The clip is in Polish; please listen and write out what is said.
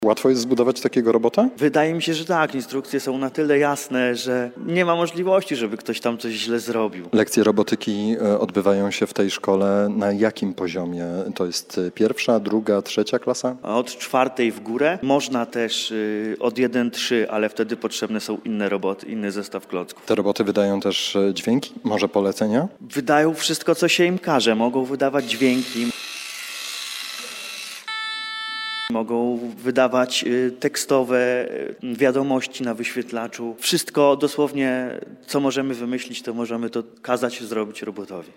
Łatwo jest zbudować takiego robota? Wydaje mi się, że tak. Instrukcje są na tyle jasne, że nie ma możliwości, żeby ktoś tam coś źle zrobił. Lekcje robotyki odbywają się w tej szkole na jakim poziomie? To jest 1., 2., 3. klasa? A od 4. w górę. Można też od 1-3, ale wtedy potrzebne są inne roboty, inny zestaw klocków. Te roboty wydają też dźwięki? Może polecenia? Wydają wszystko, co się im każe. Mogą wydawać dźwięki. Mogą wydawać tekstowe wiadomości na wyświetlaczu. Wszystko dosłownie, co możemy wymyślić, to możemy to kazać zrobić robotowi.